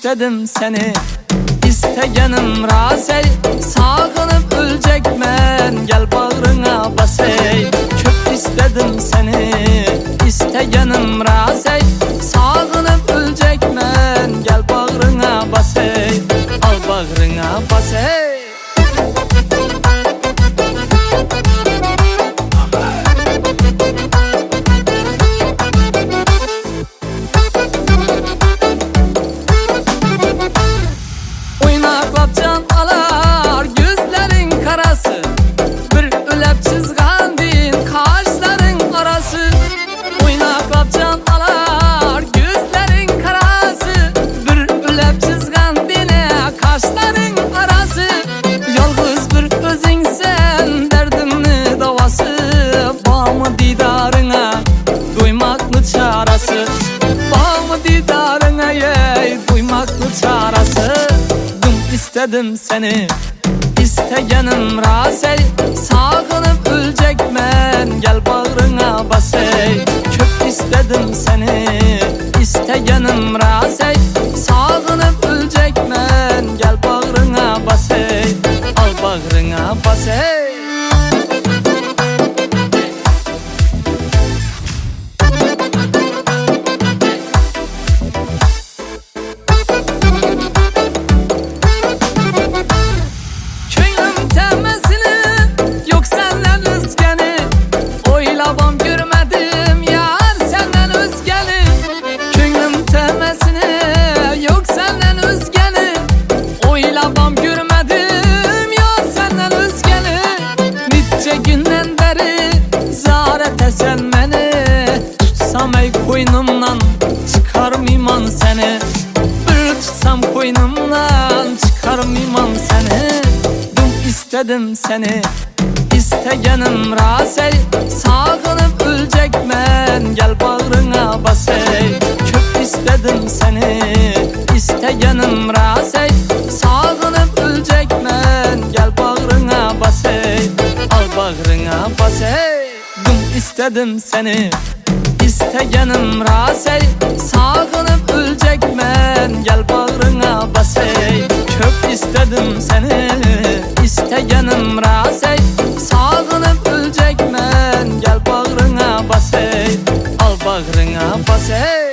istedim seni, istegenim rasey. Sağınıp ölecekmen, gel bağrına basey. Çok istedim seni, istegenim rasey. Sağınıp ölecekmen, gel bağrına basey. Al bağrına basey. Can alar gözlerin karası, bir ölep çizgandin kaşların arası. Oynaklap can alar gözlerin karası, bir ölep çizgandin kaşların arası. Yalnız bir özün sen derdimni davası, bağımı didarına duymak mı çarası? Bağımı didarına duymak mı çarası? İstedim seni, istegenim rasey. Sağınıp ölecekmen, gel bağrına basey. Çok istedim seni, istegenim rasey. Sağınıp ölecekmen, gel bağrına basey. Al bağrına basey. Sen meni tutsam ey koynumdan, çıkarmayman seni. Bir tutsam koynumdan, çıkarmayman seni. Dün istedim seni, istegenim rasey. Sağınıp ölecekmen, gel bağrına basey. Çok istedim seni, istegenim rasey. Sağınıp ölecekmen, gel bağrına basey. Al bağrına basey. İstedim seni, istegenim rasey. Sağınıp ölecekmen, gel bağrına basey. Çok istedim seni, istegenim rasey. Sağınıp ölecekmen, gel bağrına basey. Al bağrına basey.